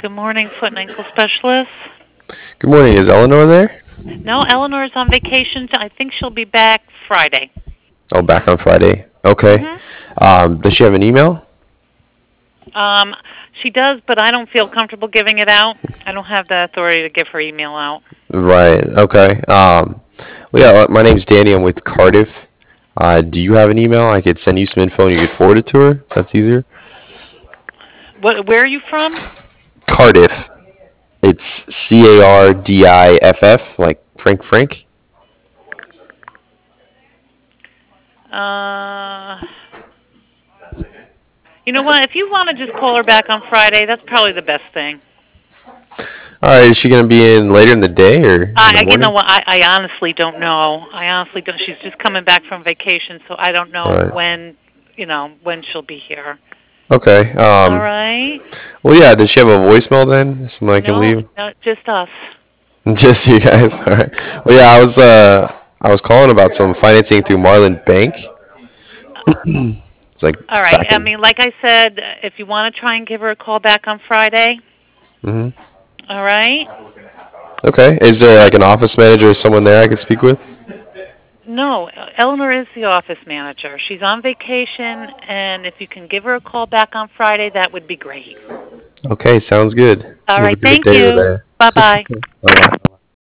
Good morning, foot and ankle specialist. Good morning. Is Eleanor there? No, Eleanor's on vacation. I think she'll be back Friday. Oh, back on Friday. Okay. Mhm. Does she have an email? Um, she does, but I don't feel comfortable giving it out. I don't have the authority to give her email out. Right. Okay. Well, yeah. My name's Danny. I'm with Cardiff. Do you have an email? I could send you some info and you could forward it to her. If that's easier. Where are you from? Cardiff. It's Cardiff, like Frank Frank. Uh, you know what? If you want to just call her back on Friday, that's probably the best thing. All right. Is she gonna be in later in the day or in the You know morning? what? I honestly don't know. I honestly don't. She's just coming back from vacation, so I don't All know right. when she'll be here. Okay. All right. Well, yeah. Does she have a voicemail then? Something I can No, leave? no, just us. Just you guys. All right. Well, yeah. I was calling about some financing through Marlin Bank. It's like All right. back I in. mean, like I said, if you want to try and give her a call back on Friday, Hmm. all right? Okay. Is there like an office manager or someone there I could speak with? No, Eleanor is the office manager. She's on vacation, and if you can give her a call back on Friday, that would be great. Okay, sounds good. All You have a right. great Thank day over you. there. Bye bye. Bye bye.